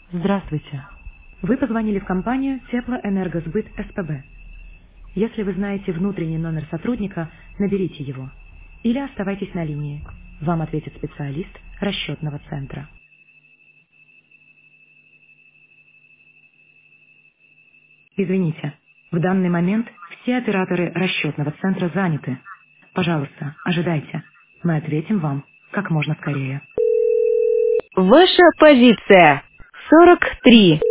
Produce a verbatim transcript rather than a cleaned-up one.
Здравствуйте. Вы позвонили в компанию Теплоэнергосбыт СПБ. Если вы знаете внутренний номер сотрудника, наберите его. Или оставайтесь на линии. Вам ответит специалист расчетного центра. Извините, в данный момент все операторы расчетного центра заняты. Пожалуйста, ожидайте. Мы ответим вам как можно скорее. Ваша позиция сорок три.